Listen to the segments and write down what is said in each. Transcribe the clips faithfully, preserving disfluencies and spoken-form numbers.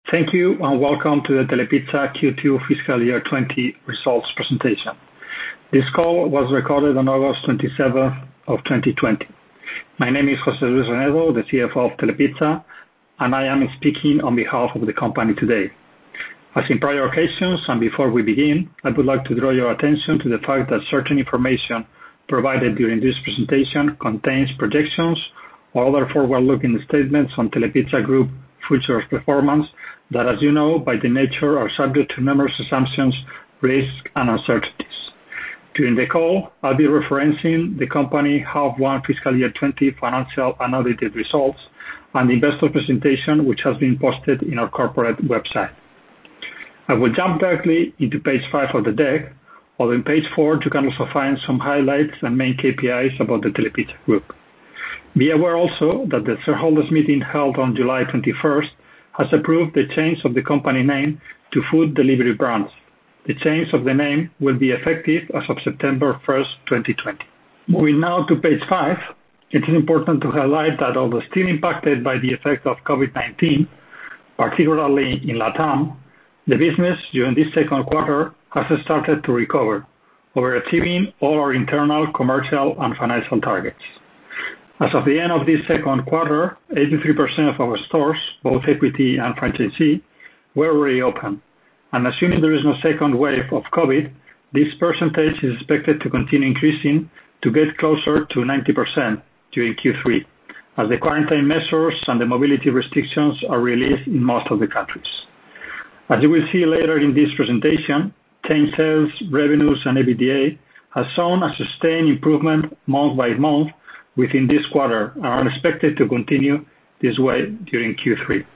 Thank you, and welcome to the Telepizza Q two fiscal year twenty results presentation. This call was recorded on August twenty-seventh of twenty twenty. My name is José Luis Renedo, the C F O of Telepizza, and I am speaking on behalf of the company today. As in prior occasions, and before we begin, I would like to draw your attention to the fact that certain information provided during this presentation contains projections or other forward-looking statements on Telepizza Group future performance that, as you know, by the nature are subject to numerous assumptions, risks, and uncertainties. During the call, I'll be referencing the company half one fiscal year twenty financial and audited results and the investor presentation, which has been posted in our corporate website. I will jump directly into page five of the deck, although in page four you can also find some highlights and main K P Is about the Telepizza Group. Be aware also that the shareholders meeting held on July twenty-first has approved the change of the company name to Food Delivery Brands. The change of the name will be effective as of September first, twenty twenty. Moving now to page five, it is important to highlight that although still impacted by the effect of COVID nineteen, particularly in LATAM, the business during this second quarter has started to recover, overachieving all our internal, commercial, and financial targets. As of the end of this second quarter, eighty-three percent of our stores, both equity and franchisee, were reopened. And assuming there is no second wave of COVID, this percentage is expected to continue increasing to get closer to ninety percent during Q three, as the quarantine measures and the mobility restrictions are released in most of the countries. As you will see later in this presentation, chain sales, revenues, and EBITDA have shown a sustained improvement month by month within this quarter and are expected to continue this way during Q three.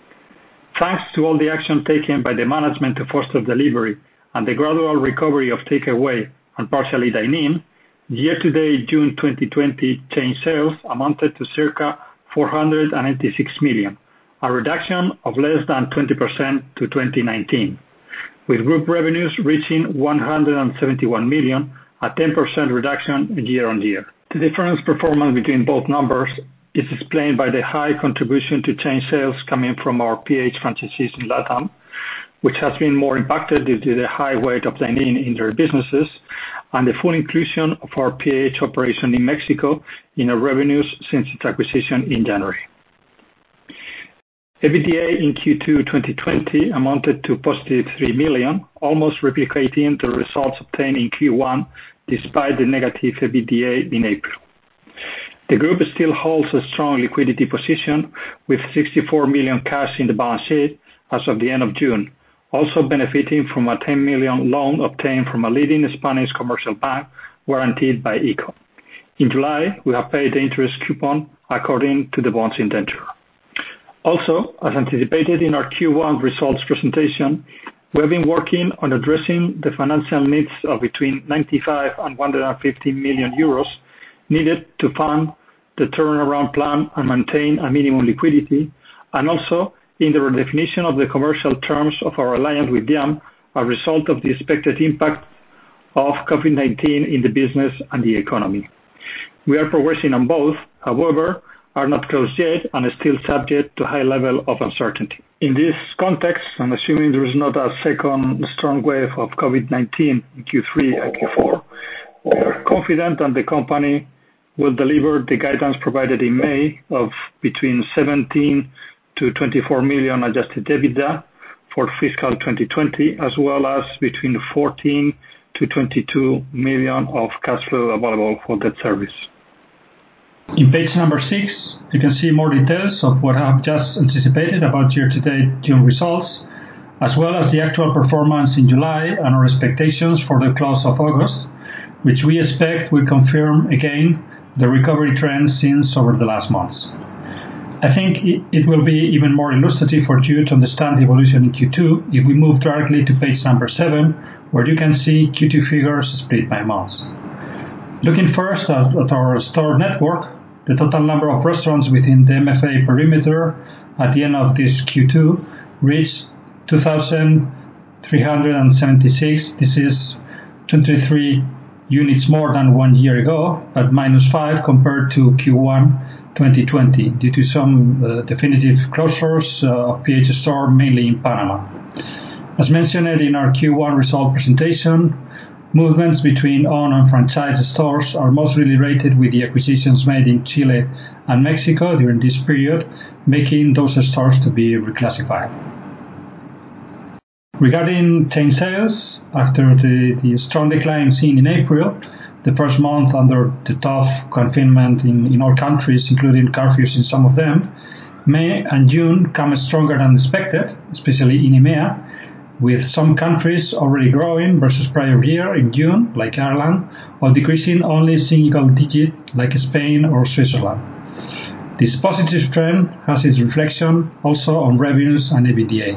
Thanks to all the action taken by the management to foster delivery and the gradual recovery of takeaway and partially dine-in, year-to-date June twenty twenty chain sales amounted to circa four hundred eighty-six million, a reduction of less than twenty percent to twenty nineteen, with group revenues reaching one hundred seventy-one million, a ten percent reduction year-on-year. The difference performance between both numbers is explained by the high contribution to chain sales coming from our P H franchisees in LATAM, which has been more impacted due to the high weight of dine-in in their businesses, and the full inclusion of our P H operation in Mexico in our revenues since its acquisition in January. EBITDA in Q two twenty twenty amounted to positive three million, almost replicating the results obtained in Q one despite the negative EBITDA in April. The group still holds a strong liquidity position with sixty-four million cash in the balance sheet as of the end of June, also benefiting from a ten million loan obtained from a leading Spanish commercial bank guaranteed by ICO. In July, we have paid the interest coupon according to the bond's indenture. Also, as anticipated in our Q one results presentation, we have been working on addressing the financial needs of between ninety-five and one hundred fifty million euros needed to fund the turnaround plan and maintain a minimum liquidity, and also in the redefinition of the commercial terms of our alliance with Diam, a result of the expected impact of COVID nineteen in the business and the economy. We are progressing on both, however, are not closed yet and are still subject to high level of uncertainty. In this context, and assuming there is not a second strong wave of COVID nineteen in Q three and Q four, we are confident that the company will deliver the guidance provided in May of between seventeen to twenty-four million adjusted EBITDA for fiscal twenty twenty, as well as between fourteen to twenty-two million of cash flow available for debt service. In page number six, you can see more details of what I have just anticipated about year-to-date June results, as well as the actual performance in July and our expectations for the close of August, which we expect will confirm again the recovery trend seen over the last months. I think it will be even more illustrative for you to understand the evolution in Q two if we move directly to page number seven, where you can see Q two figures split by months. Looking first at, at our store network, the total number of restaurants within the M F A perimeter at the end of this Q two reached two thousand three hundred seventy-six. This is twenty-three units more than one year ago, but minus five compared to Q one twenty twenty due to some uh, definitive closures uh, of P H Store, mainly in Panama. As mentioned in our Q one result presentation, movements between owned and franchise stores are mostly related with the acquisitions made in Chile and Mexico during this period, making those stores to be reclassified. Regarding chain sales, after the, the strong decline seen in April, the first month under the tough confinement in, in all countries, including curfews in some of them, May and June come stronger than expected, especially in EMEA, with some countries already growing versus prior year in June, like Ireland, while decreasing only single digit, like Spain or Switzerland. This positive trend has its reflection also on revenues and EBITDA.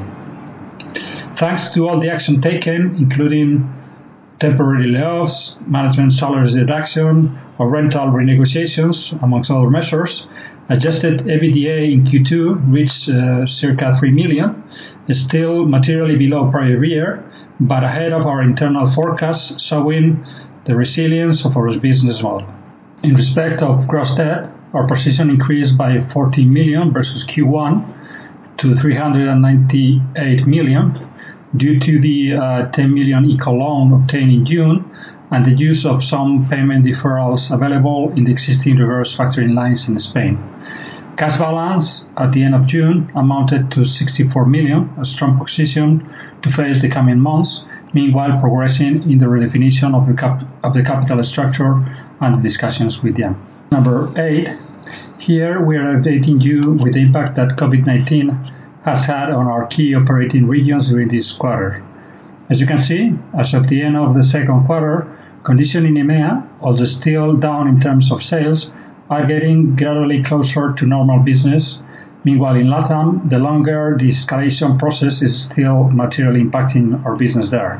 Thanks to all the action taken, including temporary layoffs, management salary reduction, or rental renegotiations, amongst other measures, adjusted EBITDA in Q two reached uh, circa three million, still materially below prior year, but ahead of our internal forecasts, showing the resilience of our business model. In respect of gross debt, our position increased by fourteen million versus Q one to three hundred ninety-eight million due to the uh, ten million eco loan obtained in June and the use of some payment deferrals available in the existing reverse factoring lines in Spain. Cash balance at the end of June amounted to sixty-four million, a strong position to face the coming months, meanwhile progressing in the redefinition of the, cap of the capital structure and the discussions with them. Number eight, here we are updating you with the impact that COVID nineteen has had on our key operating regions during this quarter. As you can see, as of the end of the second quarter, conditions in EMEA, although still down in terms of sales, are getting gradually closer to normal business. Meanwhile, in LATAM, the longer the escalation process is still materially impacting our business there.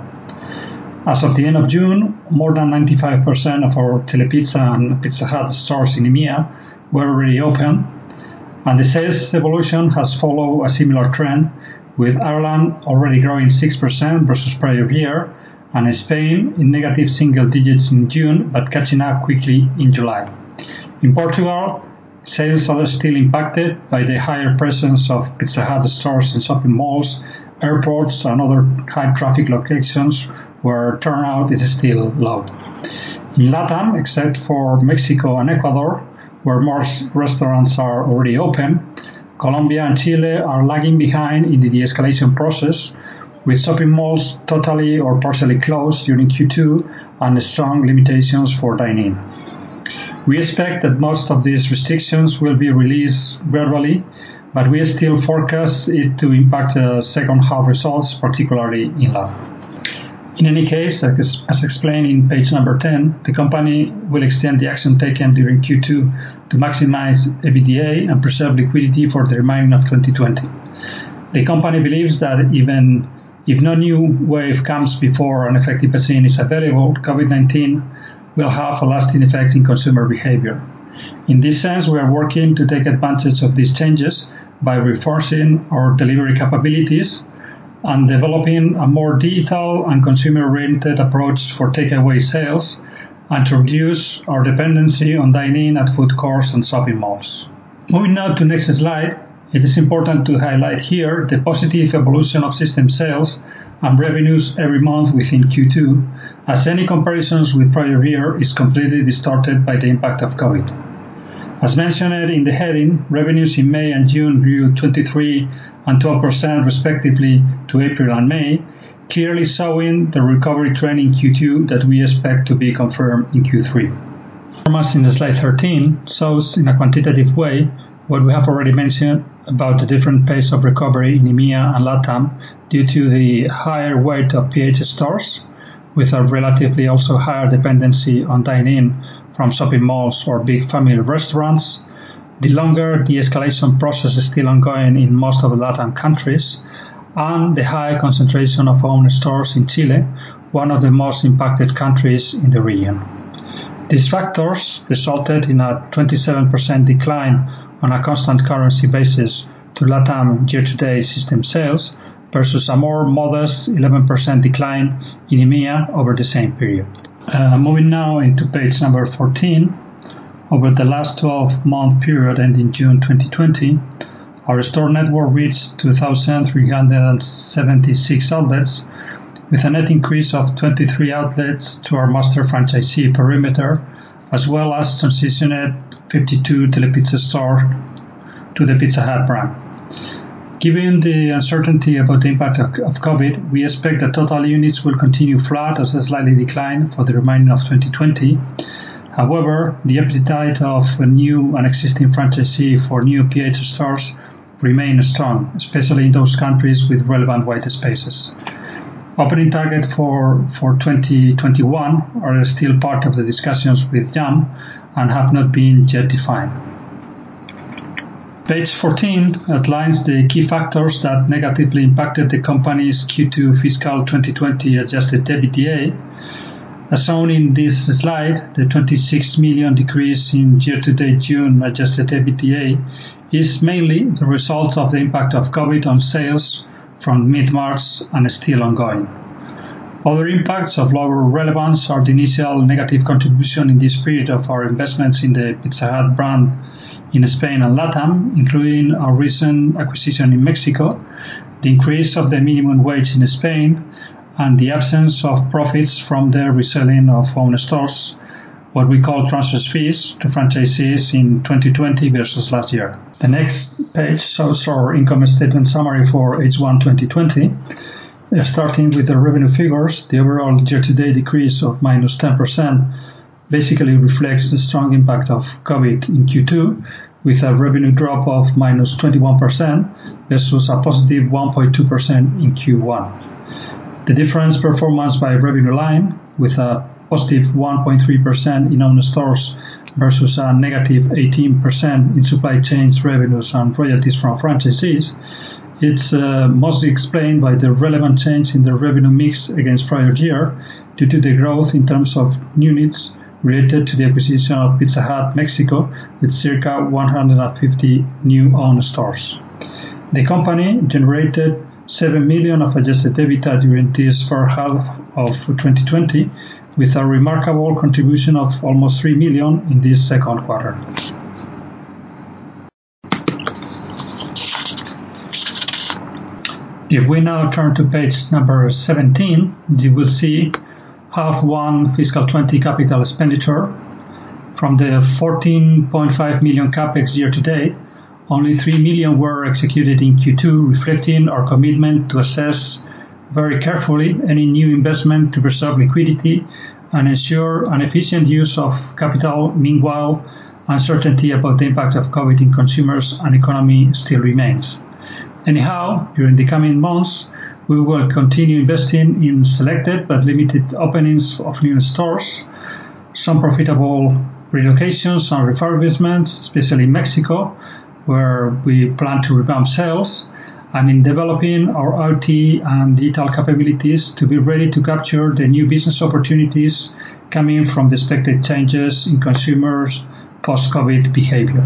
As of the end of June, more than ninety-five percent of our Telepizza and Pizza Hut stores in EMEA were already open, and the sales evolution has followed a similar trend, with Ireland already growing six percent versus prior year, and Spain in negative single digits in June, but catching up quickly in July. In Portugal, sales are still impacted by the higher presence of Pizza Hut stores in shopping malls, airports, and other high-traffic locations where turnout is still low. In LATAM, except for Mexico and Ecuador, where most restaurants are already open, Colombia and Chile are lagging behind in the de-escalation process, with shopping malls totally or partially closed during Q two and strong limitations for dining. We expect that most of these restrictions will be released gradually, but we still forecast it to impact the second half results, particularly in LATAM. In any case, as explained in page number ten, the company will extend the action taken during Q two to maximize EBITDA and preserve liquidity for the remainder of twenty twenty. The company believes that even if no new wave comes before an effective vaccine is available, COVID nineteen will have a lasting effect in consumer behavior. In this sense, we are working to take advantage of these changes by reinforcing our delivery capabilities and developing a more digital and consumer-oriented approach for takeaway sales, and to reduce our dependency on dining at food courts and shopping malls. Moving now to the next slide, it is important to highlight here the positive evolution of system sales and revenues every month within Q two, as any comparisons with prior year is completely distorted by the impact of COVID. As mentioned in the heading, revenues in May and June grew twenty-three and twelve percent respectively to April and May, clearly showing the recovery trend in Q two that we expect to be confirmed in Q three. Performance in slide thirteen shows in a quantitative way what we have already mentioned about the different pace of recovery in EMEA and LATAM due to the higher weight of P H stores, with a relatively also higher dependency on dine-in from shopping malls or big family restaurants, the longer the escalation process is still ongoing in most of the LATAM countries, and the high concentration of owned stores in Chile, one of the most impacted countries in the region. These factors resulted in a twenty-seven percent decline on a constant currency basis to LATAM year-to-date system sales versus a more modest eleven percent decline in EMEA over the same period. Uh, moving now into page number fourteen, Over the last twelve-month period ending June twenty twenty, our store network reached two thousand three hundred seventy-six outlets, with a net increase of twenty-three outlets to our master franchisee perimeter, as well as transitioned fifty-two Telepizza stores to the Pizza Hut brand. Given the uncertainty about the impact of, of COVID, we expect that total units will continue flat or slightly decline for the remainder of twenty twenty. However, the appetite of a new and existing franchisee for new P H stores remain strong, especially in those countries with relevant white spaces. Opening targets for, for twenty twenty-one are still part of the discussions with Yum and have not been yet defined. Page fourteen outlines the key factors that negatively impacted the company's Q two fiscal twenty twenty adjusted EBITDA. As shown in this slide, the twenty-six million decrease in year-to-date June adjusted EBITDA is mainly the result of the impact of COVID on sales from mid-March and still ongoing. Other impacts of lower relevance are the initial negative contribution in this period of our investments in the Pizza Hut brand in Spain and LATAM, including our recent acquisition in Mexico, the increase of the minimum wage in Spain, and the absence of profits from the reselling of own stores, what we call transfer fees to franchisees in twenty twenty versus last year. The next page shows our income statement summary for H one twenty twenty. Uh, starting with the revenue figures, the overall year-to-date decrease of minus ten percent basically reflects the strong impact of COVID in Q two, with a revenue drop of minus twenty-one percent versus a positive one point two percent in Q one. The difference performance by revenue line, with a positive one point three percent in own stores versus a negative eighteen percent in supply chains revenues and royalties from franchisees, it's uh, mostly explained by the relevant change in the revenue mix against prior year due to the growth in terms of units related to the acquisition of Pizza Hut Mexico with circa one hundred fifty new owned stores. The company generated seven million of adjusted EBITDA during this first half of twenty twenty, with a remarkable contribution of almost three million in this second quarter. If we now turn to page number seventeen, you will see half one fiscal twenty capital expenditure. From the fourteen point five million capex year to date, only three million were executed in Q two, reflecting our commitment to assess very carefully any new investment to preserve liquidity and ensure an efficient use of capital. Meanwhile, uncertainty about the impact of COVID in consumers and economy still remains. Anyhow, during the coming months, we will continue investing in selected but limited openings of new stores, some profitable relocations and refurbishments, especially in Mexico, where we plan to revamp sales, and in developing our I T and digital capabilities to be ready to capture the new business opportunities coming from the expected changes in consumers' post-COVID behavior.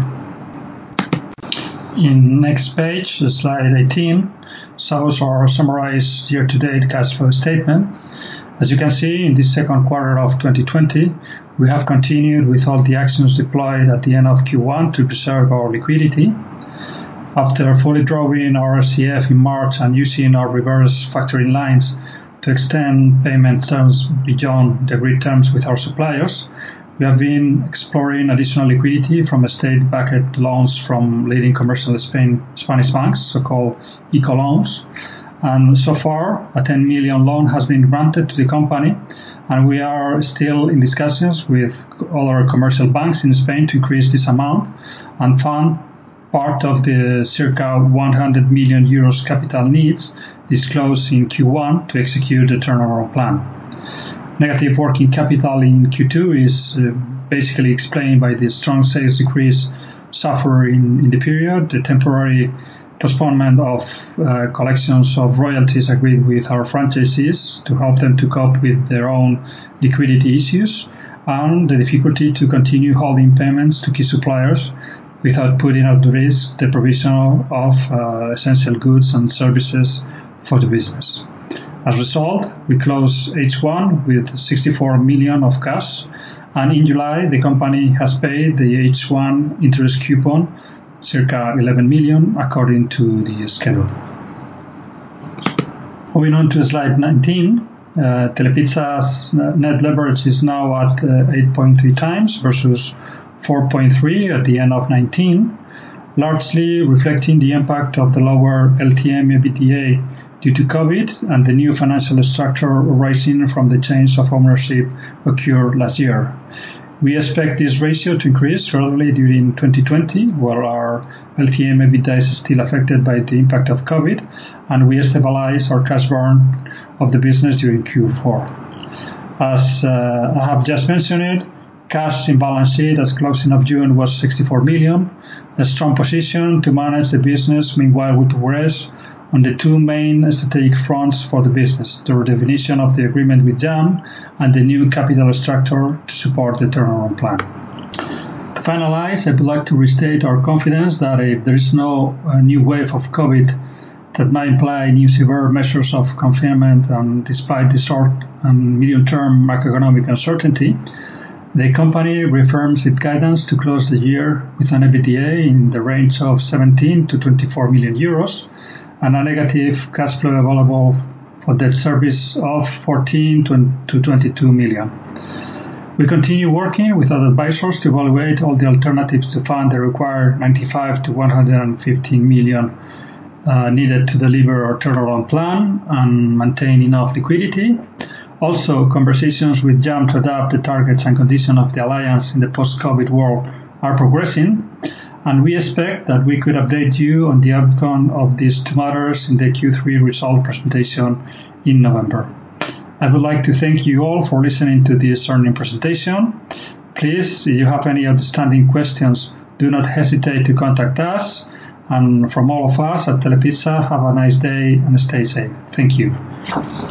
In next page, slide eighteen, shows our summarized year-to-date cash flow statement. As you can see, in this second quarter of twenty twenty, we have continued with all the actions deployed at the end of Q one to preserve our liquidity. After fully drawing our R C F in March and using our reverse factoring lines to extend payment terms beyond the agreed terms with our suppliers, we have been exploring additional liquidity from state-backed loans from leading commercial Spain, Spanish banks, so-called ICO loans. And so far, a ten million loan has been granted to the company, and we are still in discussions with other commercial banks in Spain to increase this amount and fund part of the circa one hundred million euros capital needs disclosed in Q one to execute the turnaround plan. Negative working capital in Q two is uh, basically explained by the strong sales decrease suffered in, in the period, the temporary postponement of uh, collections of royalties agreed with our franchisees to help them to cope with their own liquidity issues, and the difficulty to continue holding payments to key suppliers without putting at risk the provision of uh, essential goods and services for the business. As a result, we closed H one with sixty-four million of cash and in July, the company has paid the H one interest coupon, circa eleven million, according to the schedule. Moving on to slide nineteen, uh, Telepizza's net leverage is now at uh, eight point three times versus four point three at the end of nineteen, largely reflecting the impact of the lower L T M EBITDA due to COVID and the new financial structure arising from the change of ownership occurred last year. We expect this ratio to increase gradually during twenty twenty, while our L T M EBITDA is still affected by the impact of COVID, and we stabilize our cash burn of the business during Q four. As uh, I have just mentioned, cash in balance sheet as closing of June was sixty-four million, a strong position to manage the business. Meanwhile, we progress on the two main strategic fronts for the business, the redefinition of the agreement with Jam and the new capital structure to support the turnaround plan. To finalize, I would like to restate our confidence that if there is no uh, new wave of COVID that might imply new severe measures of confinement, and despite the short and medium-term macroeconomic uncertainty, the company reaffirms its guidance to close the year with an EBITDA in the range of seventeen to twenty-four million euros, and a negative cash flow available for debt service of fourteen to twenty-two million. We continue working with other advisors to evaluate all the alternatives to fund the required ninety-five to one hundred fifteen million uh, needed to deliver our turnaround plan and maintain enough liquidity. Also, conversations with Jam to adapt the targets and conditions of the alliance in the post-COVID world are progressing, and we expect that we could update you on the outcome of these two matters in the Q three result presentation in November. I would like to thank you all for listening to this earnings presentation. Please, if you have any outstanding questions, do not hesitate to contact us. And from all of us at Telepizza, have a nice day and stay safe. Thank you.